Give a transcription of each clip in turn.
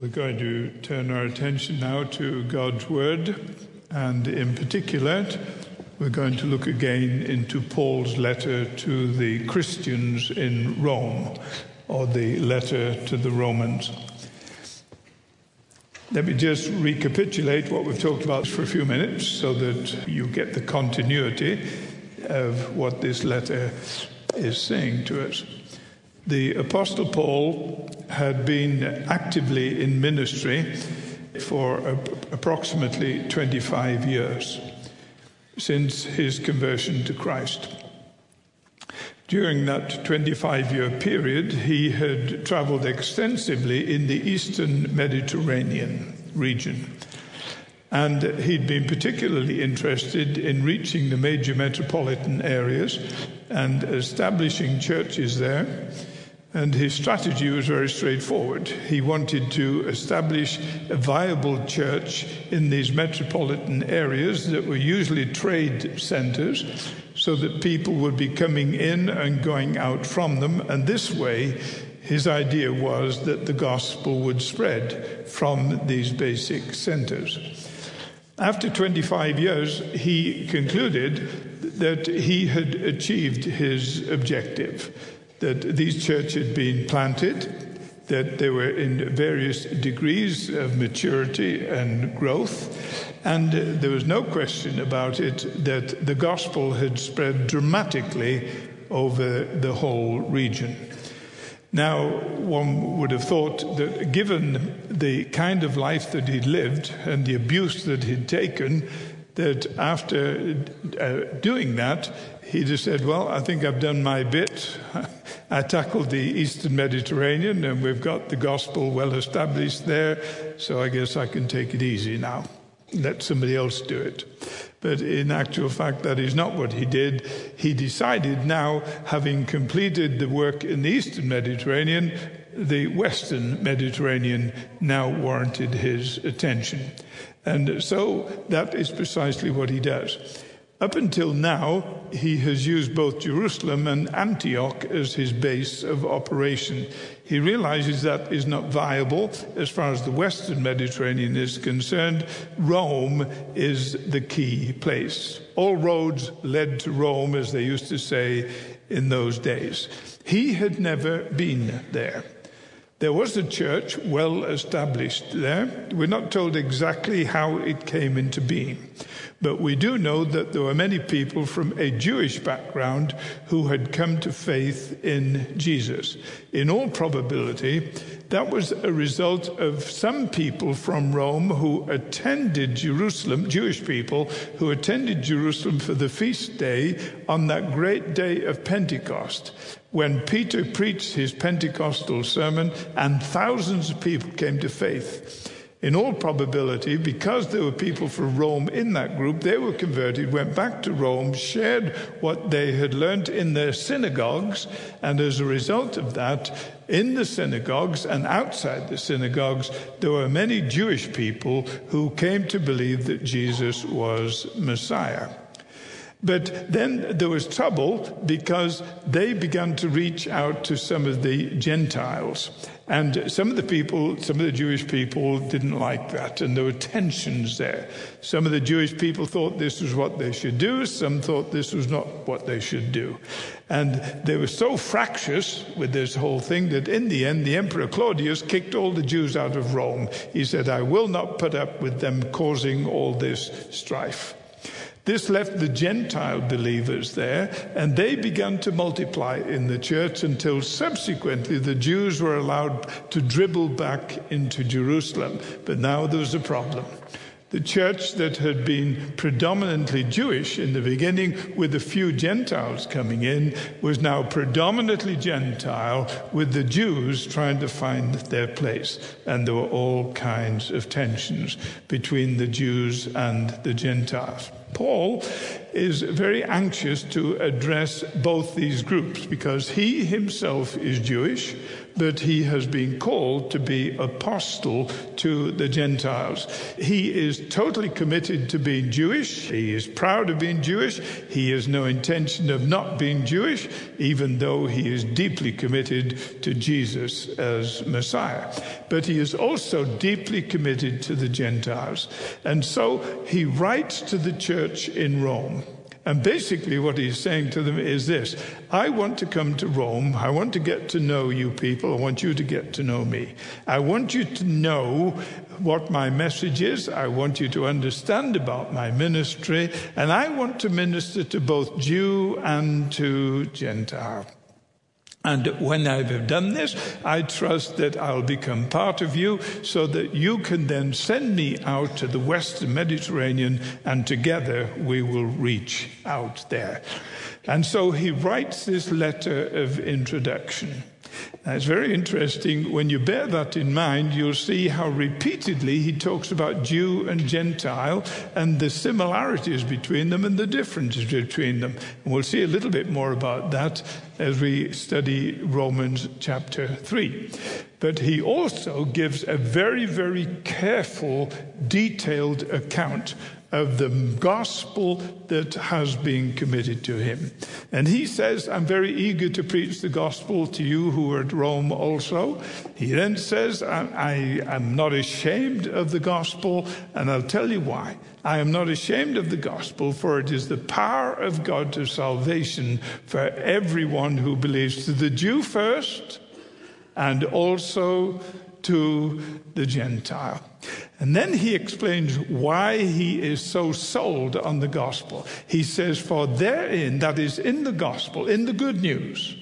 We're going to turn our attention now to God's Word, and in particular, we're going to look again into Paul's letter to the Christians in Rome, or the letter to the Romans. Let me just recapitulate what we've talked about for a few minutes so that you get the continuity of what this letter is saying to us. The Apostle Paul had been actively in ministry for approximately 25 years since his conversion to Christ. During that 25-year period, he had traveled extensively in the Eastern Mediterranean region. And he'd been particularly interested in reaching the major metropolitan areas and establishing churches there. And his strategy was very straightforward. He wanted to establish a viable church in these metropolitan areas that were usually trade centers, so that people would be coming in and going out from them. And this way, his idea was that the gospel would spread from these basic centers. After 25 years, he concluded that he had achieved his objective, that these churches had been planted, that they were in various degrees of maturity and growth, and there was no question about it that the gospel had spread dramatically over the whole region. Now, one would have thought that given the kind of life that he'd lived and the abuse that he'd taken, that after doing that, he just said, well, I think I've done my bit. I tackled the Eastern Mediterranean and we've got the gospel well established there, so I guess I can take it easy now. Let somebody else do it. But in actual fact, that is not what he did. He decided now, having completed the work in the Eastern Mediterranean, the Western Mediterranean now warranted his attention. And so that is precisely what he does. Up until now, he has used both Jerusalem and Antioch as his base of operation. He realizes that is not viable as far as the Western Mediterranean is concerned. Rome is the key place. All roads led to Rome, as they used to say in those days. He had never been there. There was a church well established there. We're not told exactly how it came into being, but we do know that there were many people from a Jewish background who had come to faith in Jesus. In all probability, that was a result of some people from Rome who attended Jerusalem, Jewish people who attended Jerusalem for the feast day on that great day of Pentecost, when Peter preached his Pentecostal sermon and thousands of people came to faith. In all probability, because there were people from Rome in that group, they were converted, went back to Rome, shared what they had learned in their synagogues, and as a result of that, in the synagogues and outside the synagogues, there were many Jewish people who came to believe that Jesus was Messiah. But then there was trouble because they began to reach out to some of the Gentiles. And some of the Jewish people didn't like that, and there were tensions there. Some of the Jewish people thought this was what they should do, some thought this was not what they should do. And they were so fractious with this whole thing that in the end, the Emperor Claudius kicked all the Jews out of Rome. He said, I will not put up with them causing all this strife. This left the Gentile believers there, and they began to multiply in the church until subsequently the Jews were allowed to dribble back into Jerusalem. But now there was a problem. The church that had been predominantly Jewish in the beginning, with a few Gentiles coming in, was now predominantly Gentile, with the Jews trying to find their place. And there were all kinds of tensions between the Jews and the Gentiles. Paul is very anxious to address both these groups because he himself is Jewish, but he has been called to be apostle to the Gentiles. He is totally committed to being Jewish. He is proud of being Jewish. He has no intention of not being Jewish, even though he is deeply committed to Jesus as Messiah. But he is also deeply committed to the Gentiles. And so he writes to the church in Rome. And basically what he's saying to them is this: I want to come to Rome. I want to get to know you people. I want you to get to know me. I want you to know what my message is. I want you to understand about my ministry. And I want to minister to both Jew and to Gentile. And when I've done this, I trust that I'll become part of you so that you can then send me out to the Western Mediterranean, and together we will reach out there. And so he writes this letter of introduction. Now, it's very interesting. When you bear that in mind, you'll see how repeatedly he talks about Jew and Gentile and the similarities between them and the differences between them. And we'll see a little bit more about that as we study Romans chapter 3. But he also gives a very, very careful, detailed account of the gospel that has been committed to him. And he says, I'm very eager to preach the gospel to you who are at Rome also. He then says, I am not ashamed of the gospel, and I'll tell you why. I am not ashamed of the gospel, for it is the power of God to salvation for everyone who believes, to the Jew first, and also to the Gentile. And then he explains why he is so sold on the gospel. He says, for therein, that is in the gospel, in the good news,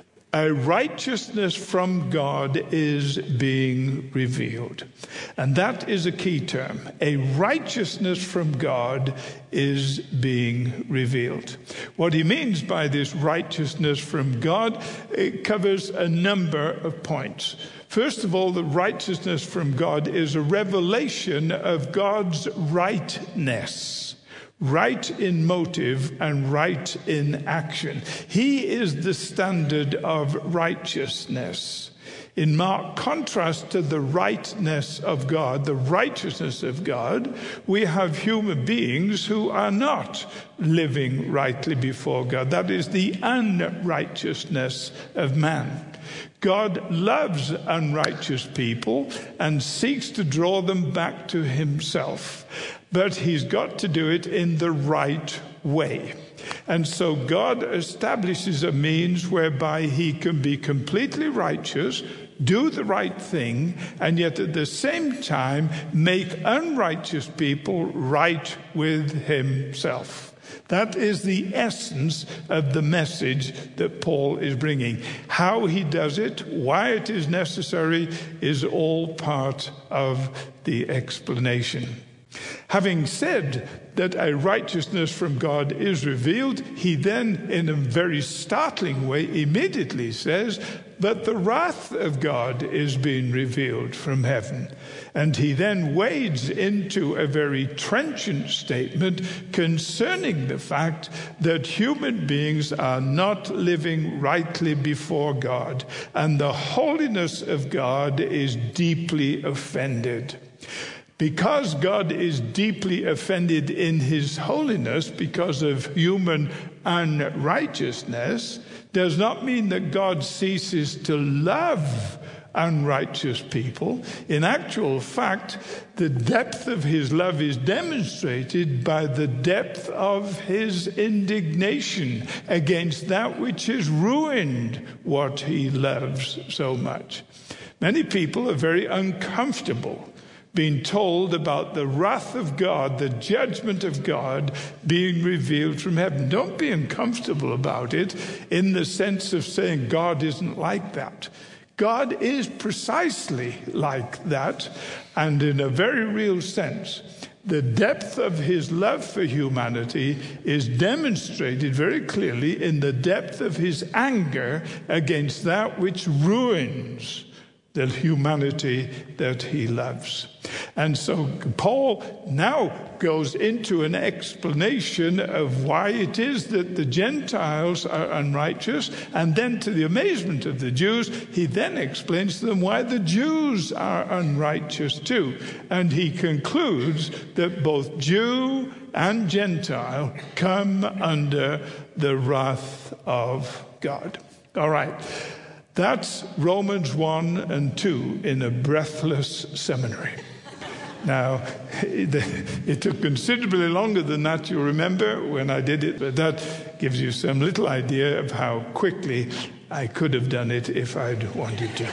a righteousness from God is being revealed. And that is a key term. A righteousness from God is being revealed. What he means by this righteousness from God, it covers a number of points. First of all, the righteousness from God is a revelation of God's rightness. Right in motive and right in action. He is the standard of righteousness. In marked contrast to the rightness of God, the righteousness of God, we have human beings who are not living rightly before God. That is the unrighteousness of man. God loves unrighteous people and seeks to draw them back to himself. But he's got to do it in the right way. And so God establishes a means whereby he can be completely righteous, do the right thing, and yet at the same time make unrighteous people right with himself. That is the essence of the message that Paul is bringing. How he does it, why it is necessary, is all part of the explanation. Having said that a righteousness from God is revealed, he then, in a very startling way, immediately says, but the wrath of God is being revealed from heaven. And he then wades into a very trenchant statement concerning the fact that human beings are not living rightly before God, and the holiness of God is deeply offended. Because God is deeply offended in his holiness because of human unrighteousness, does not mean that God ceases to love unrighteous people. In actual fact, the depth of his love is demonstrated by the depth of his indignation against that which has ruined what he loves so much. Many people are very uncomfortable being told about the wrath of God, the judgment of God being revealed from heaven. Don't be uncomfortable about it in the sense of saying God isn't like that. God is precisely like that, and in a very real sense. The depth of his love for humanity is demonstrated very clearly in the depth of his anger against that which ruins the humanity that he loves. And so Paul now goes into an explanation of why it is that the Gentiles are unrighteous. And then, to the amazement of the Jews, he then explains to them why the Jews are unrighteous too. And he concludes that both Jew and Gentile come under the wrath of God. All right. That's Romans 1 and 2 in a breathless seminary. Now, it took considerably longer than that, you remember, when I did it, but that gives you some little idea of how quickly I could have done it if I'd wanted to.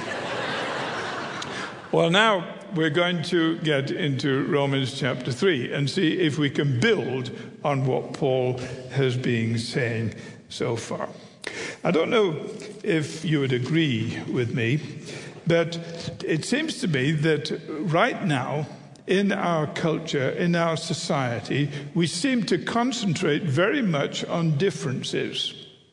Well, now we're going to get into Romans chapter 3 and see if we can build on what Paul has been saying so far. I don't know if you would agree with me, but it seems to me that right now, in our culture, in our society, we seem to concentrate very much on differences.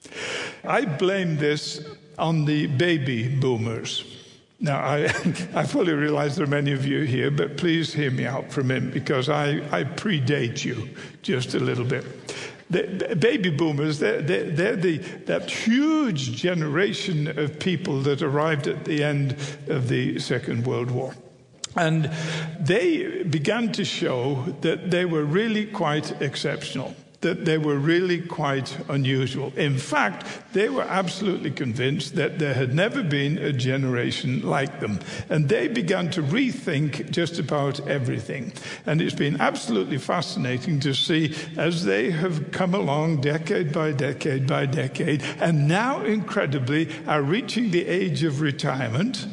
I blame this on the baby boomers. Now, I fully realize there are many of you here, but please hear me out for a minute, because I predate you just a little bit. The baby boomers, they're that huge generation of people that arrived at the end of the Second World War. And they began to show that they were really quite exceptional, that they were really quite unusual. In fact, they were absolutely convinced that there had never been a generation like them. And they began to rethink just about everything. And it's been absolutely fascinating to see as they have come along decade by decade by decade, and now incredibly are reaching the age of retirement,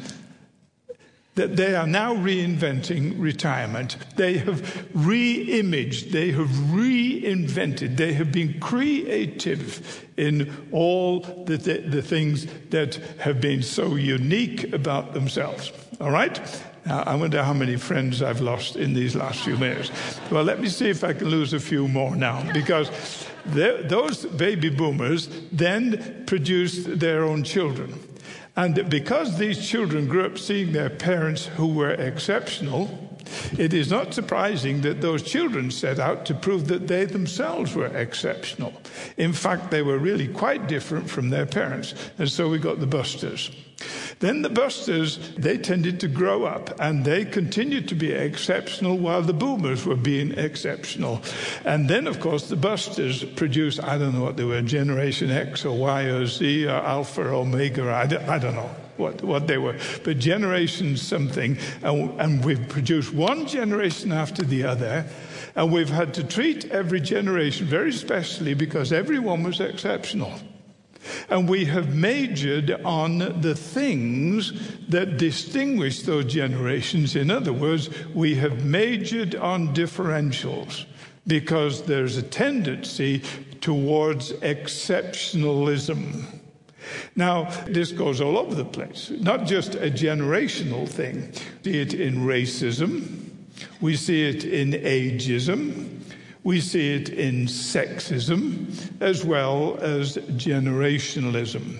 that they are now reinventing retirement. They have re-imaged, they have reinvented, they have been creative in all the things that have been so unique about themselves. All right? Now, I wonder how many friends I've lost in these last few minutes. Well, let me see if I can lose a few more now, because those baby boomers then produced their own children. And because these children grew up seeing their parents who were exceptional, it is not surprising that those children set out to prove that they themselves were exceptional. In fact, they were really quite different from their parents. And so we got the Busters. Then the Busters, they tended to grow up, and they continued to be exceptional while the Boomers were being exceptional. And then, of course, the Busters produced, I don't know what they were, Generation X or Y or Z or Alpha or Omega, I don't know what they were, but Generation something, and we've produced one generation after the other, and we've had to treat every generation very specially because everyone was exceptional. And we have majored on the things that distinguish those generations. In other words, we have majored on differentials because there's a tendency towards exceptionalism. Now, this goes all over the place, not just a generational thing. We see it in racism, we see it in ageism, we see it in sexism, as well as generationalism.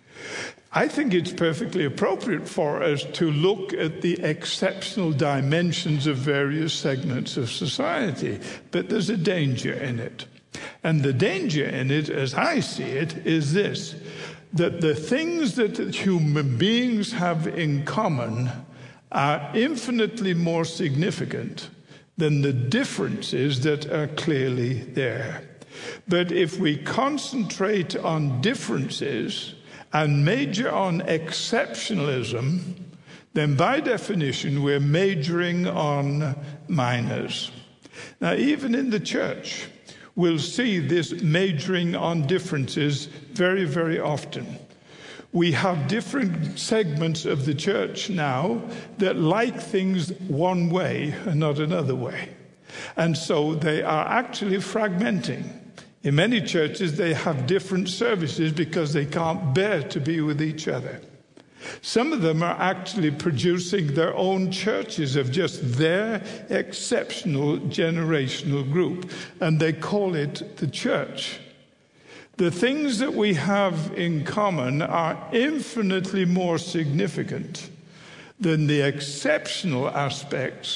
I think it's perfectly appropriate for us to look at the exceptional dimensions of various segments of society, but there's a danger in it. And the danger in it, as I see it, is this, that the things that human beings have in common are infinitely more significant than the differences that are clearly there. But if we concentrate on differences and major on exceptionalism, then by definition we're majoring on minors. Now, even in the church, we'll see this majoring on differences very, very often. We have different segments of the church now that like things one way and not another way. And so they are actually fragmenting. In many churches, they have different services because they can't bear to be with each other. Some of them are actually producing their own churches of just their exceptional generational group, and they call it the church. The things that we have in common are infinitely more significant than the exceptional aspects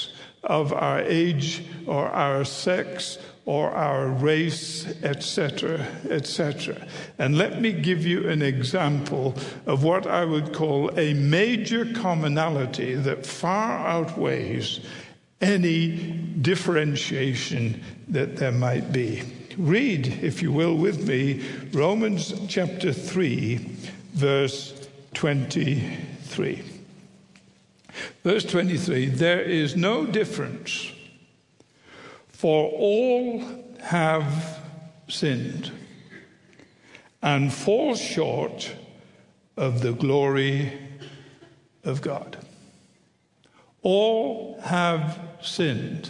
of our age or our sex or our race, etc., etc. And let me give you an example of what I would call a major commonality that far outweighs any differentiation that there might be. Read, if you will, with me, Romans chapter 3, verse 23. Verse 23, there is no difference, for all have sinned and fall short of the glory of God. All have sinned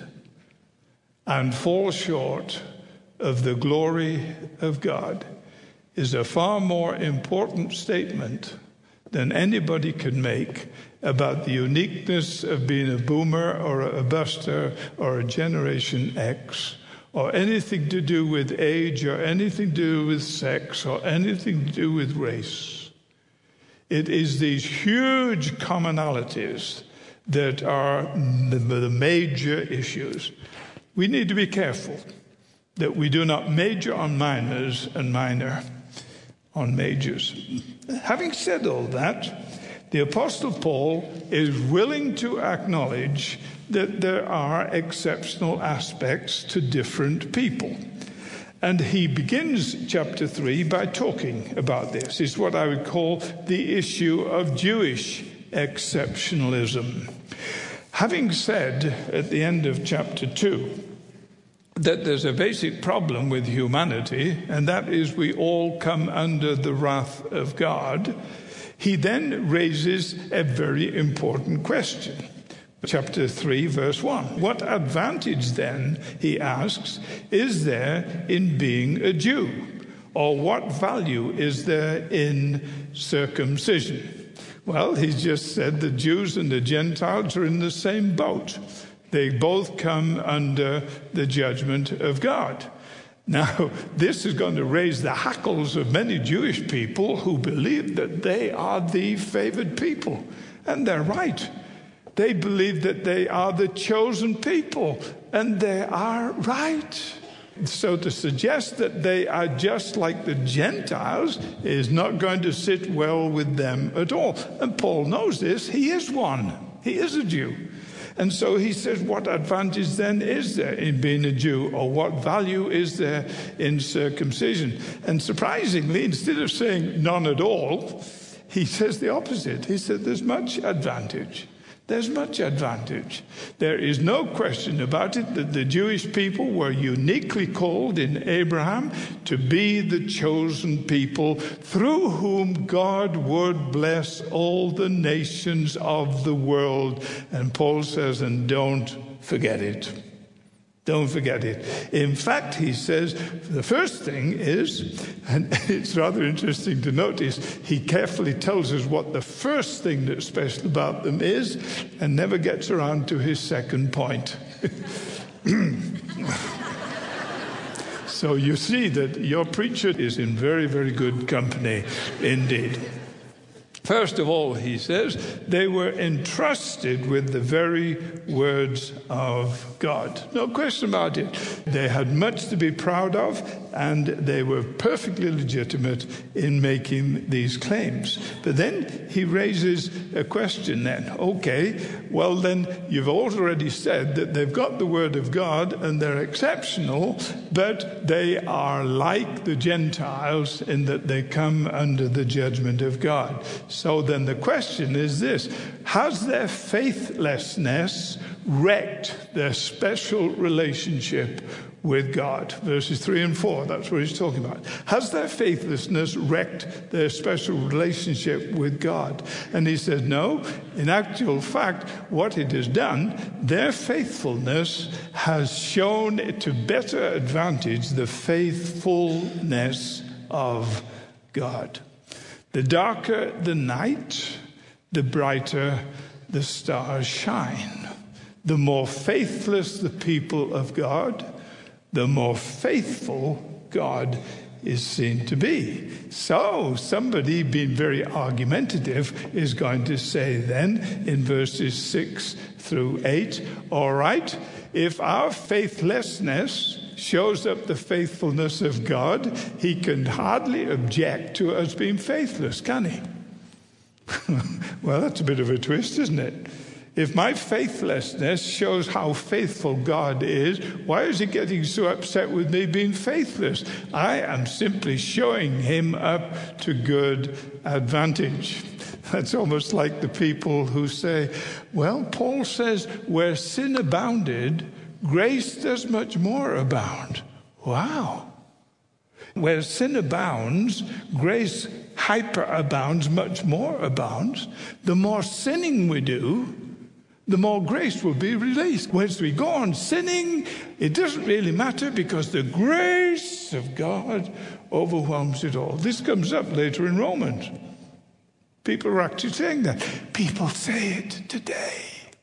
and fall short of the glory of God is a far more important statement than anybody can make about the uniqueness of being a boomer or a buster or a Generation X or anything to do with age or anything to do with sex or anything to do with race. It is these huge commonalities that are the major issues. We need to be careful that we do not major on minors and minor on majors. Having said all that, the Apostle Paul is willing to acknowledge that there are exceptional aspects to different people. And he begins chapter 3 by talking about this. It's what I would call the issue of Jewish exceptionalism. Having said at the end of chapter 2 that there's a basic problem with humanity, and that is we all come under the wrath of God, he then raises a very important question. Chapter 3, verse 1. What advantage then, he asks, is there in being a Jew? Or what value is there in circumcision? Well, he's just said the Jews and the Gentiles are in the same boat. They both come under the judgment of God. Now, this is going to raise the hackles of many Jewish people who believe that they are the favored people. And they're right. They believe that they are the chosen people. And they are right. So to suggest that they are just like the Gentiles is not going to sit well with them at all. And Paul knows this. He is one. He is a Jew. And so he says, what advantage then is there in being a Jew? Or what value is there in circumcision? And surprisingly, instead of saying none at all, he says the opposite. He said there's much advantage. There's much advantage. There is no question about it that the Jewish people were uniquely called in Abraham to be the chosen people through whom God would bless all the nations of the world. And Paul says, and don't forget it. Don't forget it. In fact, he says, the first thing is, and it's rather interesting to notice, he carefully tells us what the first thing that's special about them is, and never gets around to his second point. So you see that your preacher is in very, very good company indeed. First of all, he says, they were entrusted with the very words of God. No question about it. They had much to be proud of, and they were perfectly legitimate in making these claims. But then he raises a question then. Okay, well then, you've already said that they've got the word of God and they're exceptional, but they are like the Gentiles in that they come under the judgment of God. So then the question is this: has their faithlessness wrecked their special relationship with God? Verses 3 and 4, that's what he's talking about. Has their faithlessness wrecked their special relationship with God? And he says, no, in actual fact, what it has done, their faithfulness has shown to better advantage the faithfulness of God. The darker the night, the brighter the stars shine. The more faithless the people of God, the more faithful God is seen to be. So somebody being very argumentative is going to say then in verses 6 through 8, all right, if our faithlessness shows up the faithfulness of God, he can hardly object to us being faithless, can he? Well, that's a bit of a twist, isn't it? If my faithlessness shows how faithful God is, why is he getting so upset with me being faithless? I am simply showing him up to good advantage. That's almost like the people who say, well, Paul says, where sin abounded, grace does much more abound. Wow. Where sin abounds, grace hyperabounds, much more abounds. The more sinning we do, the more grace will be released. Once we go on sinning, it doesn't really matter because the grace of God overwhelms it all. This comes up later in Romans. People are actually saying that. People say it today.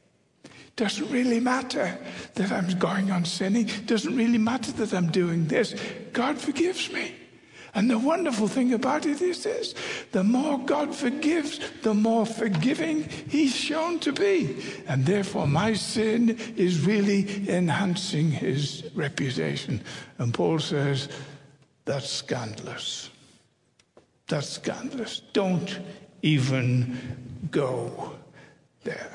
It doesn't really matter that I'm going on sinning. It doesn't really matter that I'm doing this. God forgives me. And the wonderful thing about it is this: the more God forgives, the more forgiving he's shown to be. And therefore my sin is really enhancing his reputation. And Paul says, that's scandalous. That's scandalous. Don't even go there.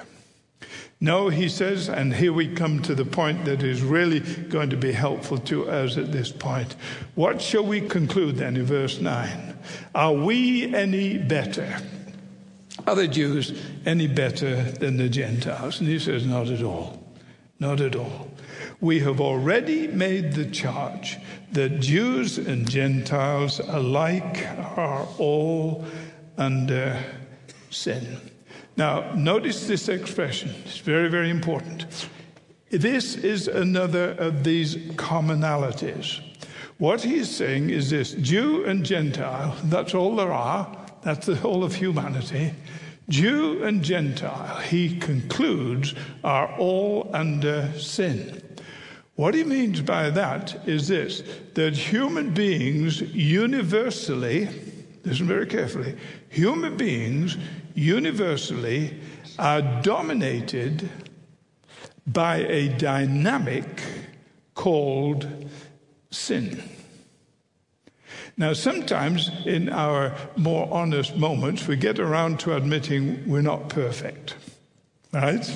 No, he says, and here we come to the point that is really going to be helpful to us at this point. What shall we conclude then in verse 9? Are we any better? Are the Jews any better than the Gentiles? And he says, not at all. Not at all. We have already made the charge that Jews and Gentiles alike are all under sin. Now, notice this expression. It's very, very important. This is another of these commonalities. What he's saying is this: Jew and Gentile, that's all there are. That's the whole of humanity. Jew and Gentile, he concludes, are all under sin. What he means by that is this: that human beings universally, listen very carefully, human beings universally are dominated by a dynamic called sin. Now, sometimes in our more honest moments, we get around to admitting we're not perfect, right?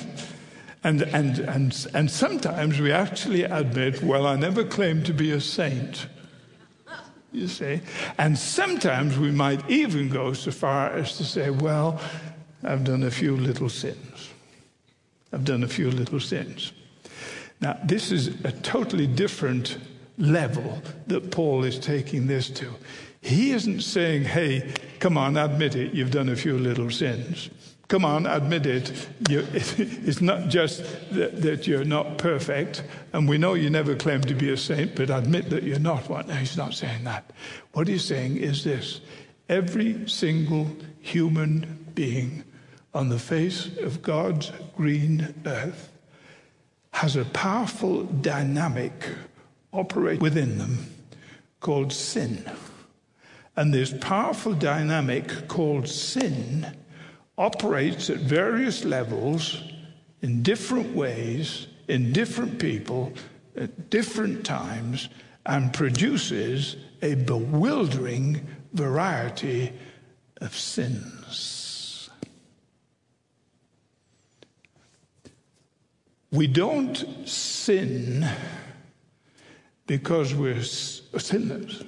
And sometimes we actually admit, well, I never claimed to be a saint. You see? And sometimes we might even go so far as to say, well, I've done a few little sins. I've done a few little sins. Now, this is a totally different level that Paul is taking this to. He isn't saying, hey, come on, admit it, you've done a few little sins. Come on, admit it. It's not just that you're not perfect, and we know you never claimed to be a saint, but admit that you're not one. No, he's not saying that. What he's saying is this: every single human being on the face of God's green earth has a powerful dynamic operate within them called sin. And this powerful dynamic called sin operates at various levels, in different ways, in different people, at different times, and produces a bewildering variety of sins. We don't sin because we're sinners.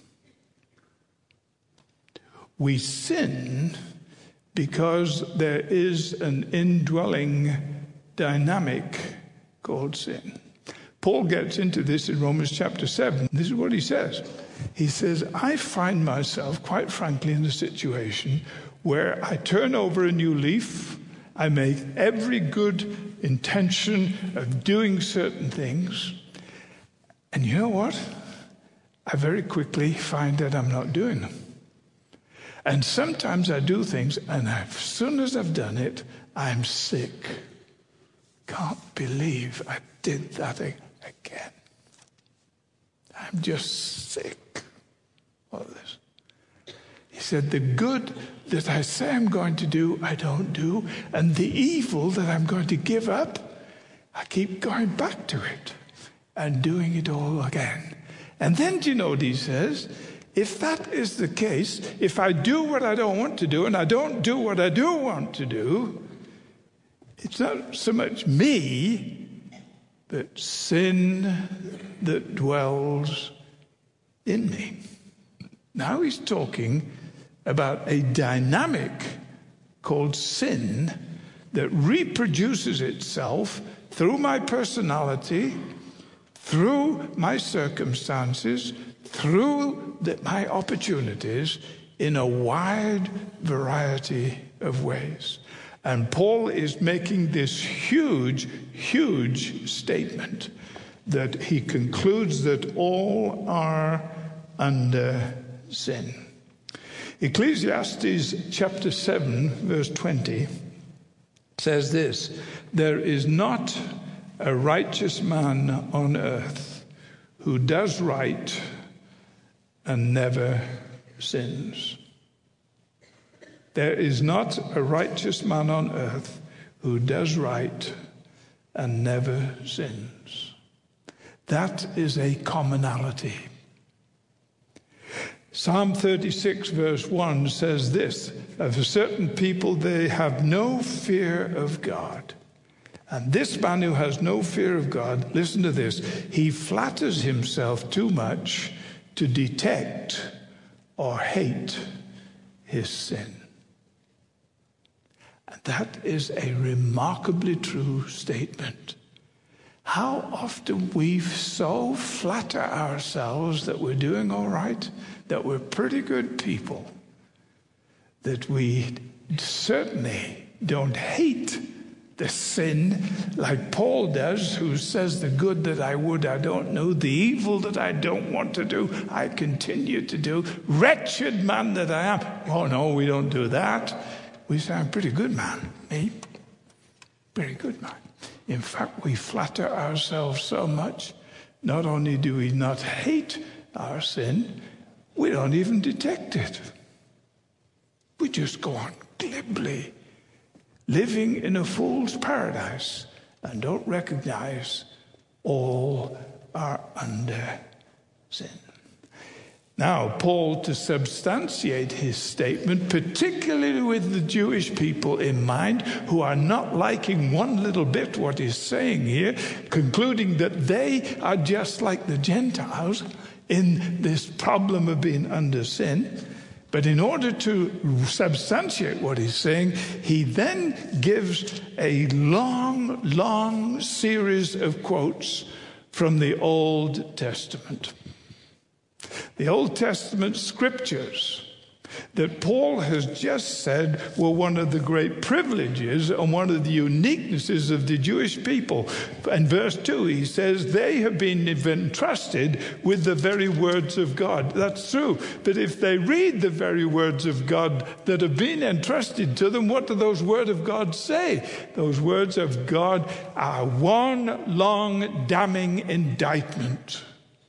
We sin because there is an indwelling dynamic called sin. Paul gets into this in Romans chapter 7. This is what he says. He says, I find myself, quite frankly, in a situation where I turn over a new leaf. I make every good intention of doing certain things. And you know what? I very quickly find that I'm not doing them. And sometimes I do things, and as soon as I've done it, I'm sick. Can't believe I did that again. I'm just sick. said, the good that I say I'm going to do, I don't do. And the evil that I'm going to give up, I keep going back to it and doing it all again. And then, do you know what he says? If that is the case, if I do what I don't want to do and I don't do what I do want to do, it's not so much me, but sin that dwells in me. Now he's talking about a dynamic called sin that reproduces itself through my personality, through my circumstances, through my opportunities in a wide variety of ways. And Paul is making this huge, huge statement that he concludes that all are under sin. Ecclesiastes chapter 7, verse 20 says this: there is not a righteous man on earth who does right and never sins. There is not a righteous man on earth who does right and never sins. That is a commonality. Psalm 36 verse 1 says this: of a certain people they have no fear of God. And this man who has no fear of God, listen to this, he flatters himself too much to detect or hate his sin. And that is a remarkably true statement. How often we so flatter ourselves that we're doing all right, that we're pretty good people, that we certainly don't hate the sin like Paul does, who says the good that I would I don't know, the evil that I don't want to do I continue to do. Wretched man that I am. Oh no, we don't do that. We say, I'm a pretty good man. Me? Very good man. In fact, we flatter ourselves so much, not only do we not hate our sin, we don't even detect it. We just go on glibly, living in a fool's paradise, and don't recognize all are under sin. Now, Paul, to substantiate his statement, particularly with the Jewish people in mind, who are not liking one little bit what he's saying here, concluding that they are just like the Gentiles in this problem of being under sin. But in order to substantiate what he's saying, he then gives a long, long series of quotes from the Old Testament. The Old Testament scriptures that Paul has just said were one of the great privileges and one of the uniquenesses of the Jewish people. In verse 2, he says, they have been entrusted with the very words of God. That's true. But if they read the very words of God that have been entrusted to them, what do those words of God say? Those words of God are one long damning indictment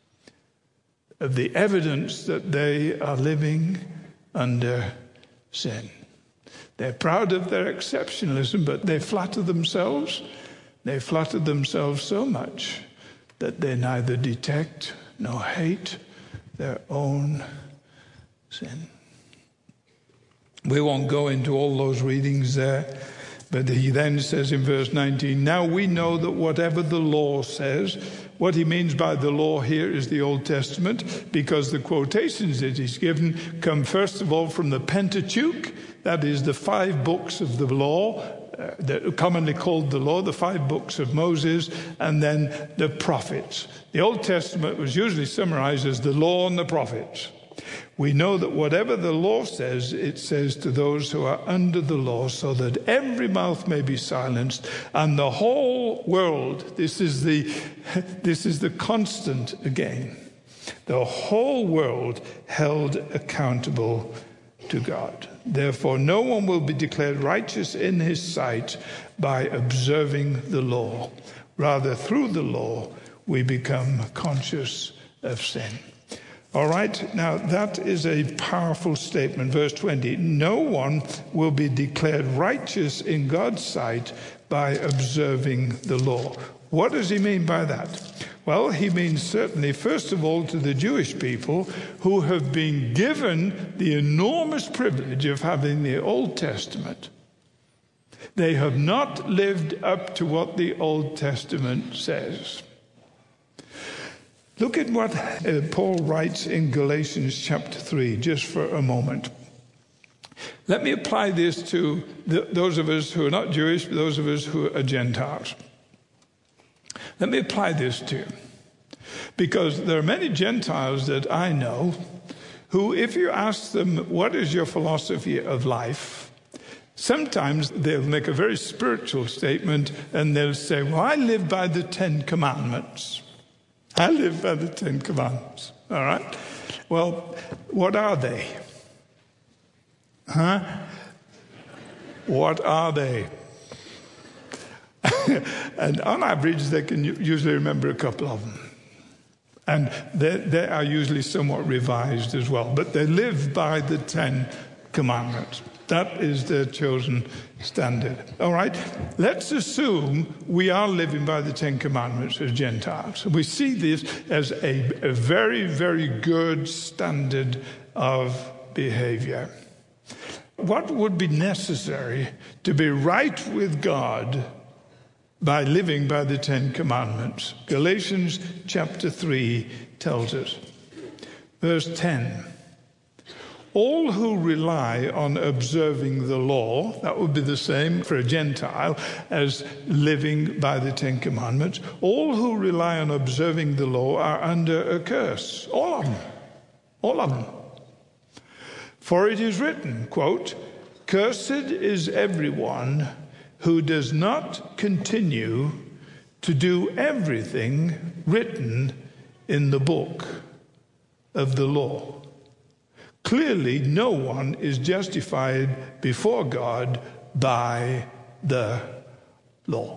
of the evidence that they are living under sin. They're proud of their exceptionalism, but they flatter themselves. They flatter themselves so much that they neither detect nor hate their own sin. We won't go into all those readings there, but he then says in verse 19, now we know that whatever the law says. What he means by the law here is the Old Testament, because the quotations that he's given come first of all from the Pentateuch, that is the 5 books of the law, that are commonly called the law, the 5 books of Moses, and then the prophets. The Old Testament was usually summarized as the law and the prophets. We know that whatever the law says, it says to those who are under the law, so that every mouth may be silenced, and the whole world, this is the constant again, the whole world held accountable to God. Therefore, no one will be declared righteous in his sight by observing the law. Rather, through the law, we become conscious of sin. All right, now that is a powerful statement. Verse 20, no one will be declared righteous in God's sight by observing the law. What does he mean by that? Well, he means certainly, first of all, to the Jewish people who have been given the enormous privilege of having the Old Testament. They have not lived up to what the Old Testament says. Look at what Paul writes in Galatians chapter 3, just for a moment. Let me apply this to those of us who are not Jewish, but those of us who are Gentiles. Let me apply this to you. Because there are many Gentiles that I know who, if you ask them, what is your philosophy of life? Sometimes they'll make a very spiritual statement and they'll say, well, I live by the 10 Commandments. I live by the 10 Commandments. All right? Well, what are they? Huh? What are they? And on average, they can usually remember a couple of them. And they are usually somewhat revised as well. But they live by the 10 Commandments. That is their chosen standard. All right? Let's assume we are living by the 10 Commandments as Gentiles. We see this as a very, very good standard of behavior. What would be necessary to be right with God by living by the 10 Commandments? Galatians chapter 3 tells us. Verse 10. All who rely on observing the law, that would be the same for a Gentile as living by the 10 Commandments. All who rely on observing the law are under a curse. All of them. All of them. For it is written, quote, cursed is everyone who does not continue to do everything written in the book of the law. Clearly, no one is justified before God by the law.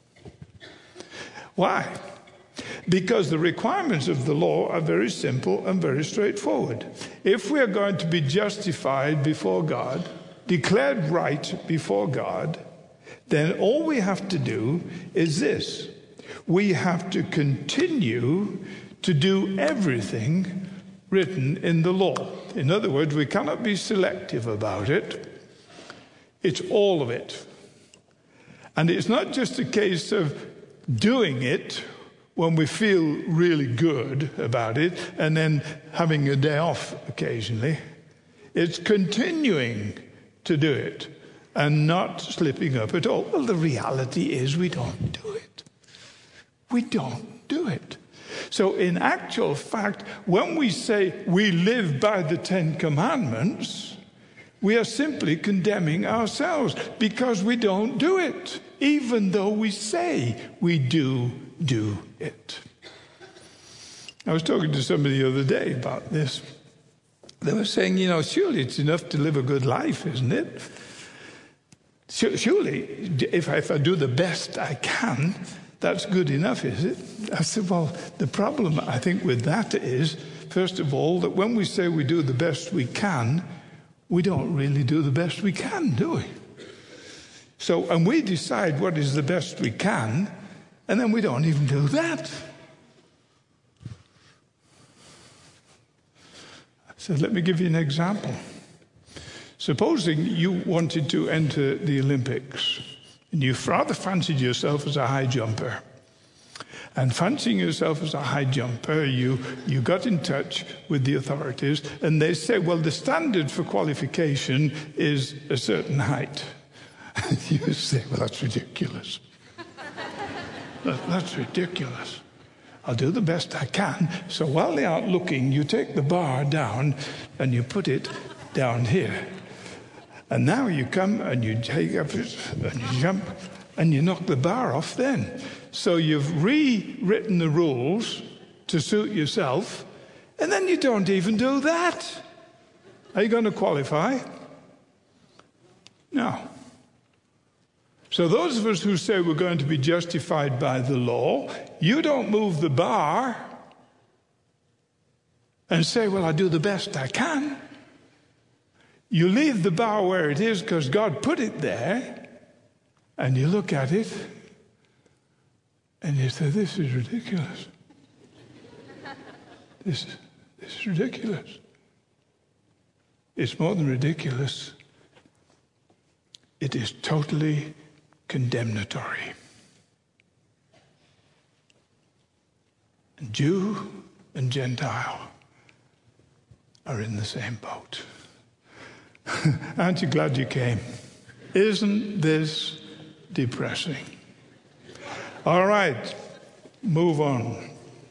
Why? Because the requirements of the law are very simple and very straightforward. If we are going to be justified before God, declared right before God, then all we have to do is this. We have to continue to do everything written in the law. In other words, we cannot be selective about it. It's all of it. And it's not just a case of doing it when we feel really good about it and then having a day off occasionally. It's continuing to do it and not slipping up at all. Well, the reality is we don't do it. We don't do it. So in actual fact, when we say we live by the 10 Commandments, we are simply condemning ourselves because we don't do it, even though we say we do it. I was talking to somebody the other day about this. They were saying, surely it's enough to live a good life, isn't it? Surely, if I do the best I can, that's good enough, is it? I said, well, the problem, I think, with that is, first of all, that when we say we do the best we can, we don't really do the best we can, do we? So, and we decide what is the best we can, and then we don't even do that. So let me give you an example. Supposing you wanted to enter the Olympics, and you rather fancied yourself as a high jumper. And fancying yourself as a high jumper, you got in touch with the authorities, and they say, well, the standard for qualification is a certain height. And you say, well, that's ridiculous. That's ridiculous. I'll do the best I can. So while they aren't looking, you take the bar down and you put it down here. And now you come and you take up it and you jump and you knock the bar off then. So you've rewritten the rules to suit yourself, and then you don't even do that. Are you going to qualify? No. So those of us who say we're going to be justified by the law, you don't move the bar, and say, well, I do the best I can. You leave the bar where it is because God put it there, and you look at it, and you say, this is ridiculous. This is ridiculous. It's more than ridiculous. It is totally condemnatory. And Jew and Gentile are in the same boat. Aren't you glad you came? Isn't this depressing? All right, move on.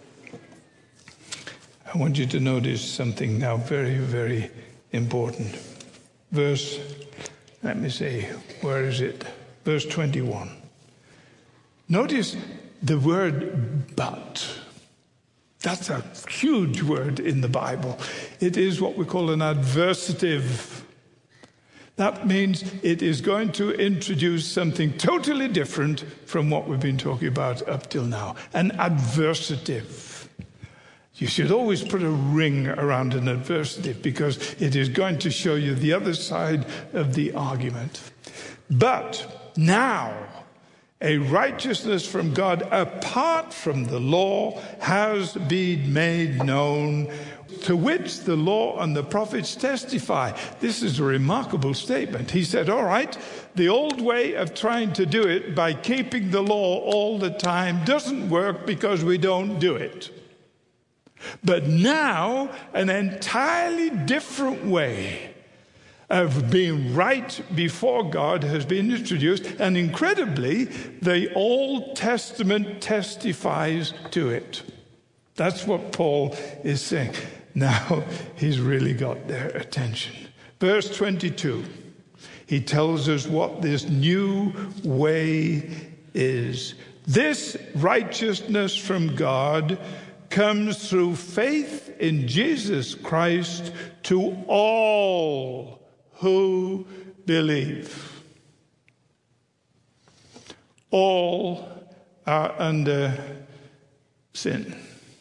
I want you to notice something now very, very important. Verse 21. Notice the word but. That's a huge word in the Bible. It is what we call an adversative. That means it is going to introduce something totally different from what we've been talking about up till now. An adversative. You should always put a ring around an adversative because it is going to show you the other side of the argument. But now, a righteousness from God apart from the law has been made known, to which the law and the prophets testify. This is a remarkable statement. He said, all right, the old way of trying to do it by keeping the law all the time doesn't work because we don't do it. But now, an entirely different way of being right before God has been introduced, and incredibly, the Old Testament testifies to it. That's what Paul is saying. Now, he's really got their attention. Verse 22, he tells us what this new way is. This righteousness from God comes through faith in Jesus Christ to all who believe. All are under sin.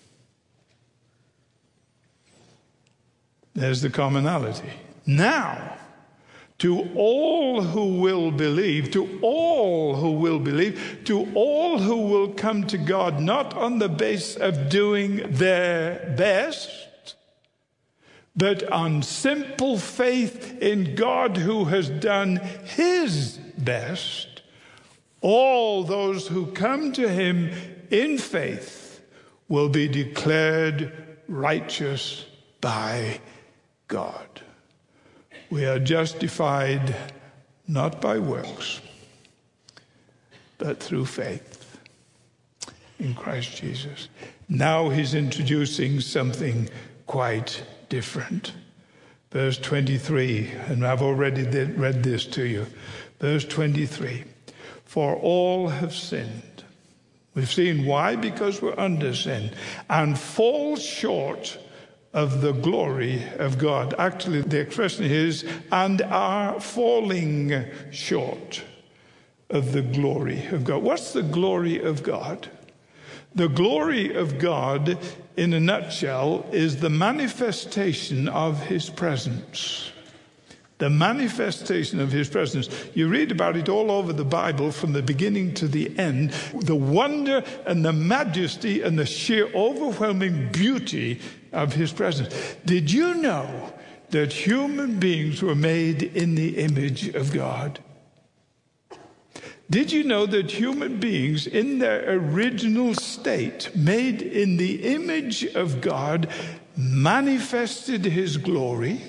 There's the commonality. Now, to all who will believe, to all who will believe, to all who will come to God, not on the basis of doing their best, but on simple faith in God who has done his best, all those who come to him in faith will be declared righteous by God. We are justified not by works, but through faith in Christ Jesus. Now he's introducing something quite different. Verse 23, and I've already read this to you. Verse 23, for all have sinned. We've seen why? Because we're under sin, and fall short of the glory of God. Actually, the expression is, and are falling short of the glory of God. What's the glory of God? The glory of God, in a nutshell, is the manifestation of his presence. The manifestation of his presence. You read about it all over the Bible from the beginning to the end. The wonder and the majesty and the sheer overwhelming beauty of his presence. Did you know that human beings were made in the image of God? Did you know that human beings in their original state, made in the image of God, manifested his glory?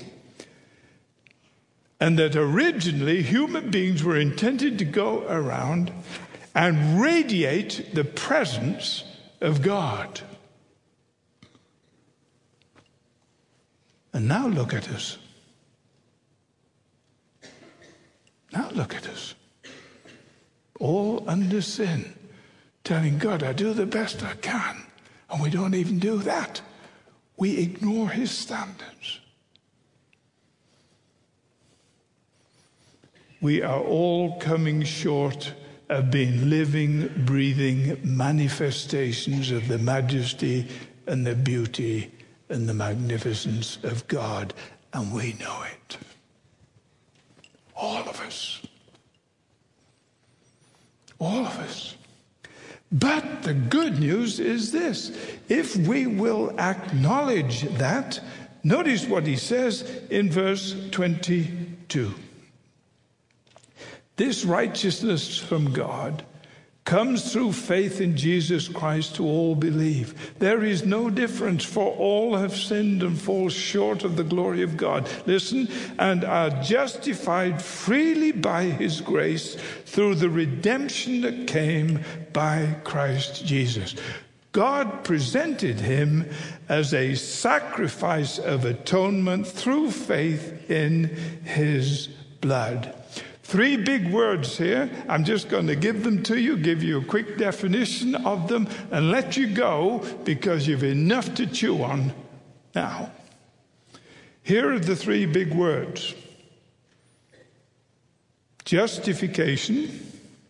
And that originally human beings were intended to go around and radiate the presence of God. And now look at us. Now look at us. All under sin, telling God, I do the best I can. And we don't even do that. We ignore his standards. We are all coming short of being living, breathing manifestations of the majesty and the beauty and the magnificence of God, and we know it. All of us. All of us. But the good news is this. If we will acknowledge that, notice what he says in verse 22. This righteousness from God comes through faith in Jesus Christ to all believe. There is no difference, for all have sinned and fall short of the glory of God. Listen, and are justified freely by his grace through the redemption that came by Christ Jesus. God presented him as a sacrifice of atonement through faith in his blood. 3 big words here. I'm just going to give them to you, give you a quick definition of them, and let you go because you've enough to chew on now. Here are the 3 big words. Justification,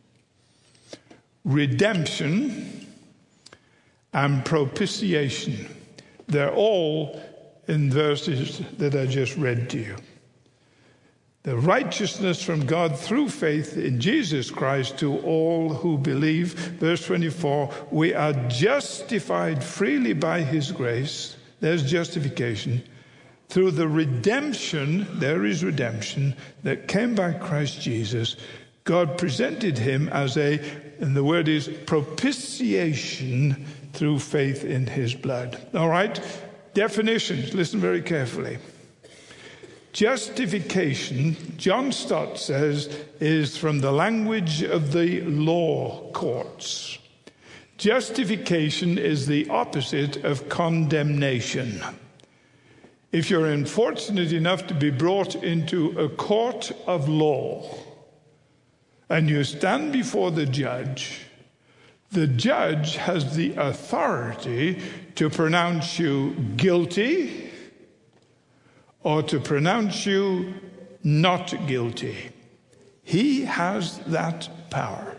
redemption, and propitiation. They're all in verses that I just read to you. The righteousness from God through faith in Jesus Christ to all who believe. Verse 24, we are justified freely by his grace. There's justification. Through the redemption, there is redemption, that came by Christ Jesus. God presented him as and the word is propitiation through faith in his blood. All right? Definitions. Listen very carefully. Justification, John Stott says, is from the language of the law courts. Justification is the opposite of condemnation. If you're unfortunate enough to be brought into a court of law and you stand before the judge has the authority to pronounce you guilty or to pronounce you not guilty. He has that power.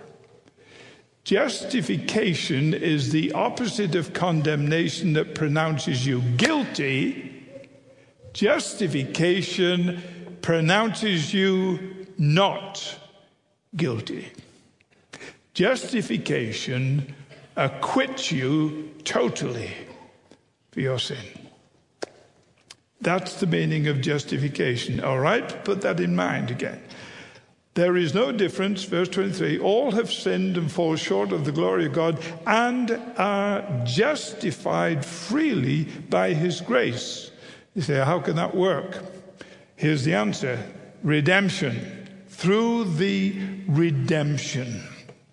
Justification is the opposite of condemnation that pronounces you guilty. Justification pronounces you not guilty. Justification acquits you totally for your sin. That's the meaning of justification. All right? Put that in mind again. There is no difference, verse 23, all have sinned and fall short of the glory of God and are justified freely by his grace. You say, how can that work? Here's the answer. Redemption. Through the redemption.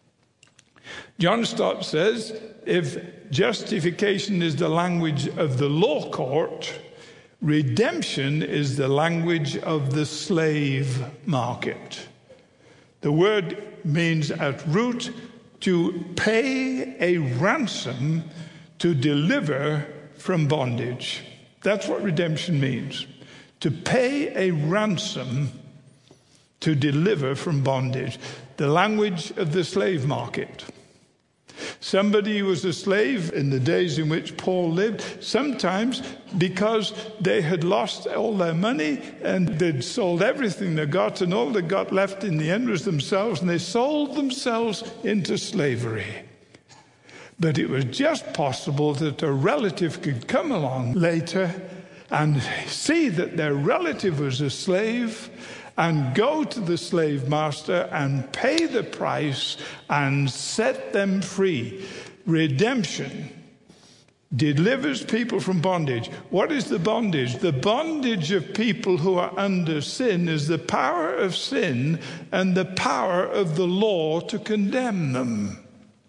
John Stott says, if justification is the language of the law court, redemption is the language of the slave market. The word means at root to pay a ransom to deliver from bondage. That's what redemption means. To pay a ransom to deliver from bondage. The language of the slave market. Somebody who was a slave in the days in which Paul lived, sometimes because they had lost all their money and they'd sold everything they got, and all they got left in the end was themselves, and they sold themselves into slavery. But it was just possible that a relative could come along later and see that their relative was a slave and go to the slave master and pay the price and set them free. Redemption delivers people from bondage. What is the bondage? The bondage of people who are under sin is the power of sin and the power of the law to condemn them.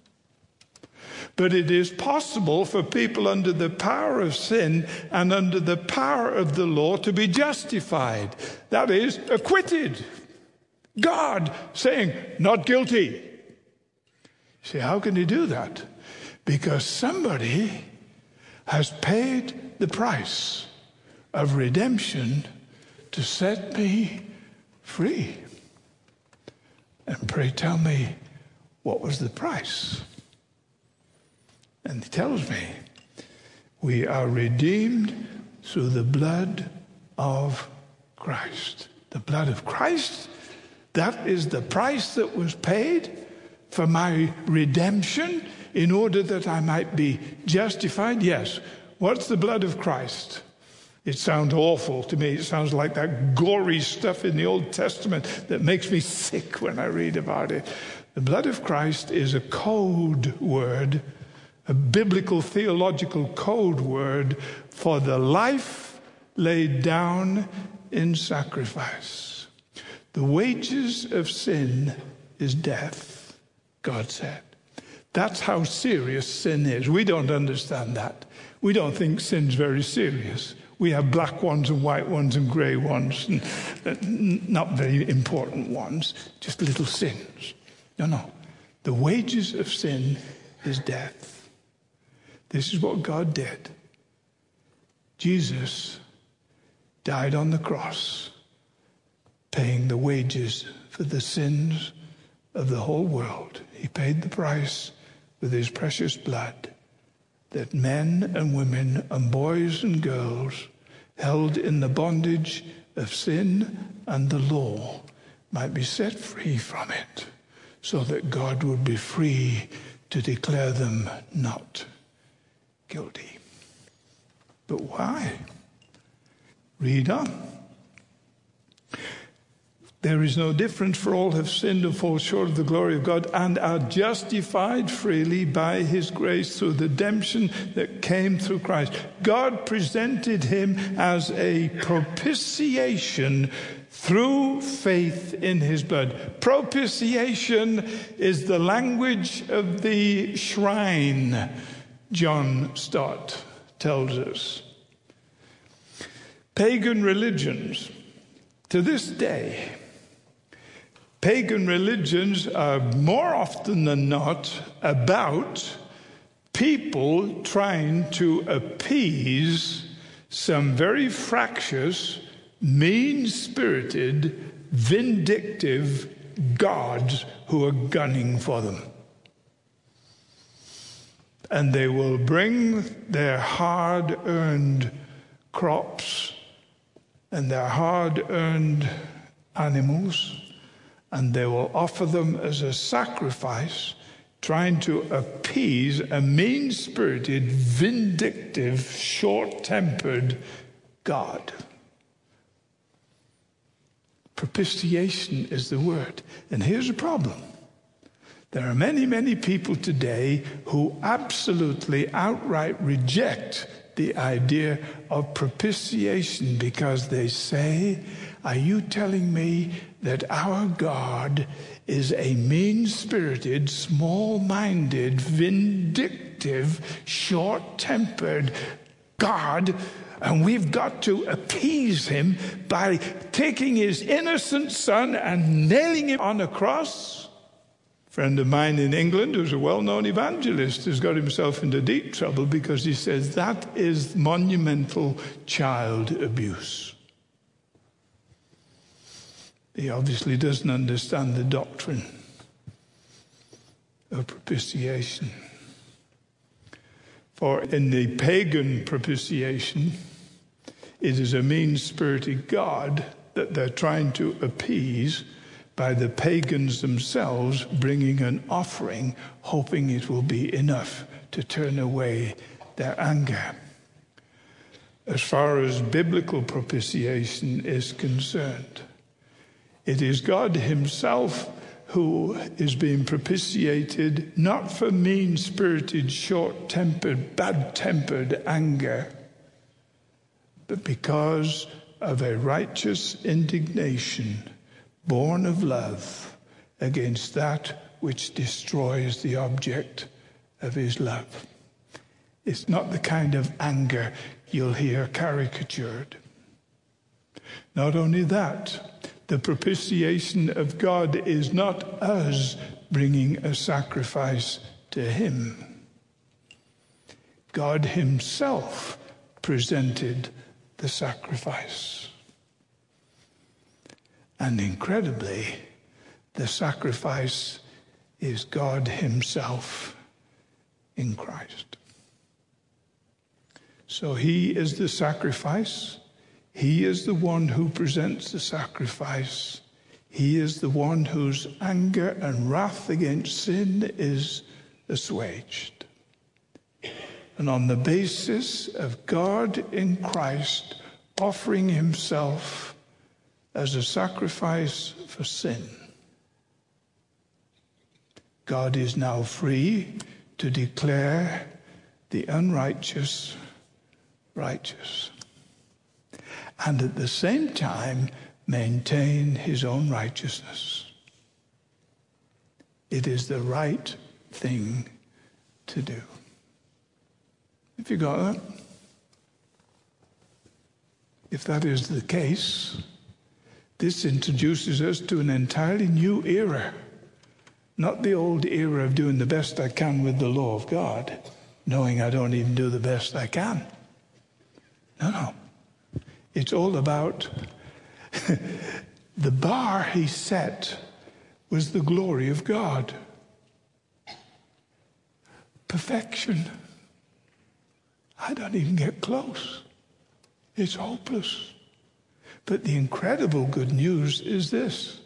But it is possible for people under the power of sin and under the power of the law to be justified. That is, acquitted. God saying, not guilty. See, how can he do that? Because somebody has paid the price of redemption to set me free. And pray tell me, what was the price? And he tells me, we are redeemed through the blood of Christ. The blood of Christ, that is the price that was paid for my redemption in order that I might be justified. Yes. What's the blood of Christ? It sounds awful to me. It sounds like that gory stuff in the Old Testament that makes me sick when I read about it. The blood of Christ is a code word, a biblical theological code word for the life laid down in sacrifice. The wages of sin is death, God said. That's how serious sin is. We don't understand that. We don't think sin's very serious. We have black ones and white ones and grey ones, and not very important ones, just little sins. No. The wages of sin is death. This is what God did. Jesus died on the cross, paying the wages for the sins of the whole world. He paid the price with his precious blood, that men and women and boys and girls held in the bondage of sin and the law might be set free from it, so that God would be free to declare them not guilty. But why? Read on. There is no difference, for all have sinned and fall short of the glory of God and are justified freely by his grace through the redemption that came through Christ. God presented him as a propitiation through faith in his blood. Propitiation is the language of the shrine, John Stott tells us. Pagan religions, to this day, pagan religions are more often than not about people trying to appease some very fractious, mean-spirited, vindictive gods who are gunning for them. And they will bring their hard-earned crops and their hard-earned animals, and they will offer them as a sacrifice, trying to appease a mean-spirited, vindictive, short-tempered God. Propitiation is the word. And here's the problem. There are many, many people today who absolutely outright reject the idea of propitiation because they say, are you telling me that our God is a mean-spirited, small-minded, vindictive, short-tempered God, and we've got to appease him by taking his innocent son and nailing him on a cross? A friend of mine in England, who's a well-known evangelist, has got himself into deep trouble because he says that is monumental child abuse. He obviously doesn't understand the doctrine of propitiation. For in the pagan propitiation, it is a mean-spirited God that they're trying to appease by the pagans themselves bringing an offering, hoping it will be enough to turn away their anger. As far as biblical propitiation is concerned, it is God himself who is being propitiated, not for mean-spirited, short-tempered, bad-tempered anger, but because of a righteous indignation born of love against that which destroys the object of his love. It's not the kind of anger you'll hear caricatured. Not only that, the propitiation of God is not us bringing a sacrifice to him. God himself presented the sacrifice. And incredibly, the sacrifice is God himself in Christ. So he is the sacrifice. He is the one who presents the sacrifice. He is the one whose anger and wrath against sin is assuaged. And on the basis of God in Christ offering himself as a sacrifice for sin, God is now free to declare the unrighteous righteous, and at the same time maintain his own righteousness. It is the right thing to do. Have you got that? If that is the case, this introduces us to an entirely new era. Not the old era of doing the best I can with the law of God, knowing I don't even do the best I can. No. It's all about the bar he set was the glory of God. Perfection. I don't even get close. It's hopeless. But the incredible good news is this.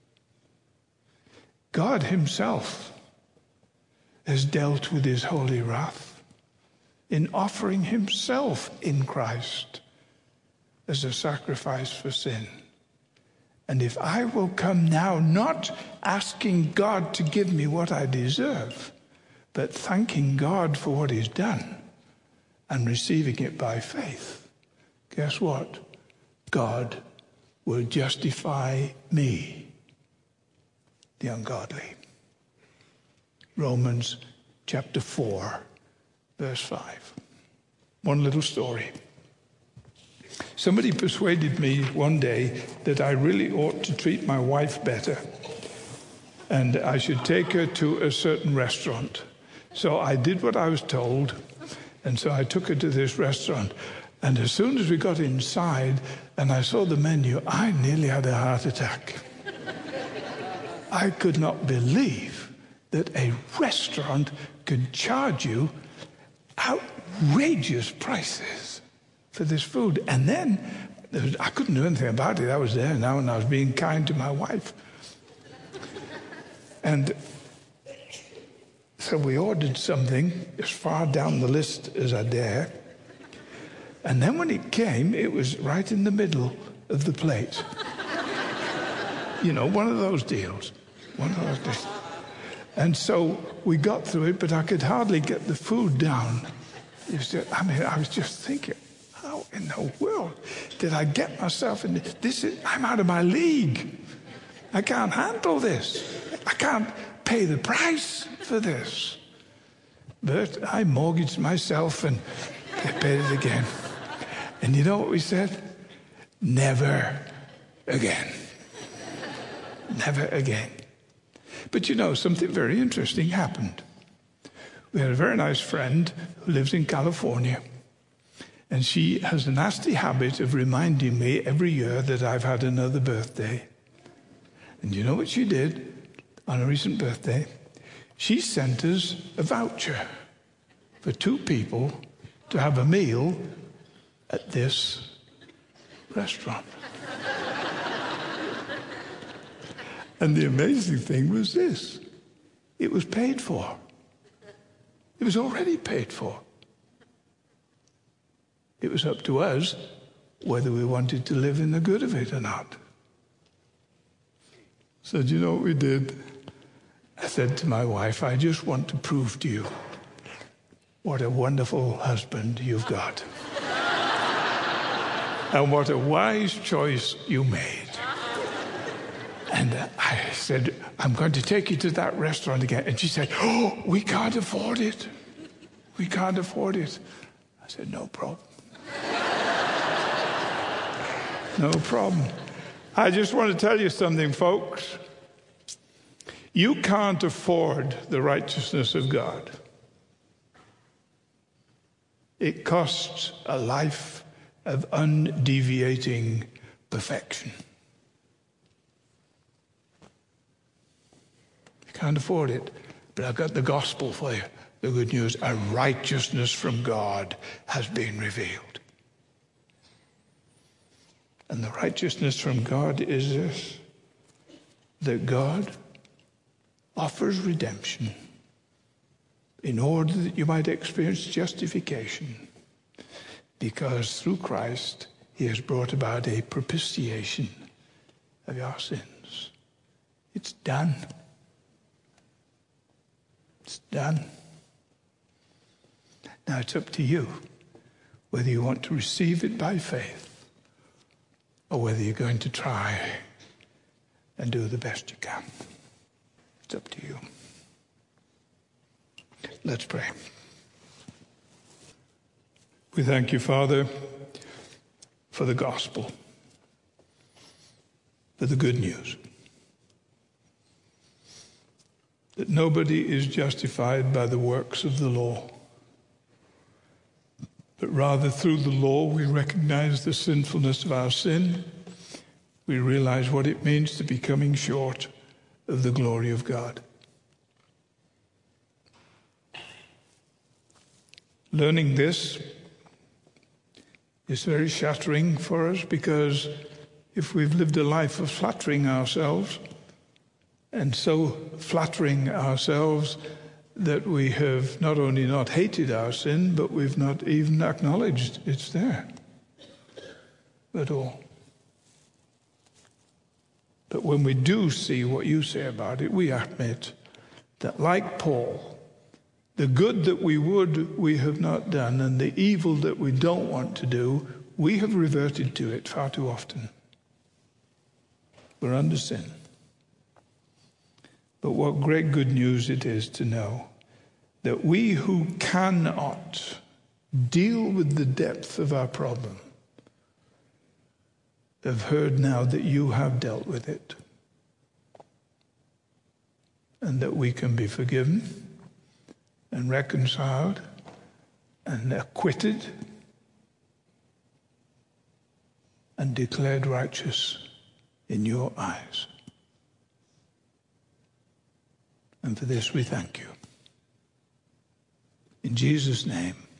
God himself has dealt with his holy wrath in offering himself in Christ as a sacrifice for sin. And if I will come now not asking God to give me what I deserve, but thanking God for what he's done and receiving it by faith, guess what? God will justify me, the ungodly. Romans chapter 4, verse 5. One little story. Somebody persuaded me one day that I really ought to treat my wife better and I should take her to a certain restaurant. So I did what I was told, and so I took her to this restaurant. And as soon as we got inside and I saw the menu, I nearly had a heart attack. I could not believe that a restaurant could charge you outrageous prices for this food. And then I couldn't do anything about it. I was there now and I was being kind to my wife. And so we ordered something as far down the list as I dare. And then when it came, it was right in the middle of the plate. You know, one of those deals. And so we got through it, but I could hardly get the food down. I was just thinking, how in the world did I get myself in this? I'm out of my league. I can't handle this. I can't pay the price for this. But I mortgaged myself and I paid it again. And you know what we said? Never again. Never again. But you know, something very interesting happened. We had a very nice friend who lives in California. And she has a nasty habit of reminding me every year that I've had another birthday. And you know what she did on a recent birthday? She sent us a voucher for 2 people to have a meal at this restaurant. And the amazing thing was this. It was paid for. It was already paid for. It was up to us whether we wanted to live in the good of it or not. So do you know what we did? I said to my wife, I just want to prove to you what a wonderful husband you've got. And what a wise choice you made. And I said, I'm going to take you to that restaurant again. And she said, oh, we can't afford it. We can't afford it. I said, no problem. No problem. I just want to tell you something, folks. You can't afford the righteousness of God. It costs a life of undeviating perfection. You can't afford it, but I've got the gospel for you. The good news, a righteousness from God has been revealed. And the righteousness from God is this, that God offers redemption in order that you might experience justification, because through Christ he has brought about a propitiation of your sins. It's done. It's done. Now it's up to you whether you want to receive it by faith or whether you're going to try and do the best you can. It's up to you. Let's pray. We thank you, Father, for the gospel, for the good news, that nobody is justified by the works of the law, but rather through the law we recognize the sinfulness of our sin. We realize what it means to be coming short of the glory of God. Learning this is very shattering for us, because if we've lived a life of flattering ourselves, and so flattering ourselves that we have not only not hated our sin, but we've not even acknowledged it's there at all. But when we do see what you say about it, we admit that, like Paul, the good that we would, we have not done, and the evil that we don't want to do, we have reverted to it far too often. We're under sin. But what great good news it is to know that we who cannot deal with the depth of our problem have heard now that you have dealt with it, and that we can be forgiven and reconciled and acquitted and declared righteous in your eyes. And for this we thank you. In Jesus' name.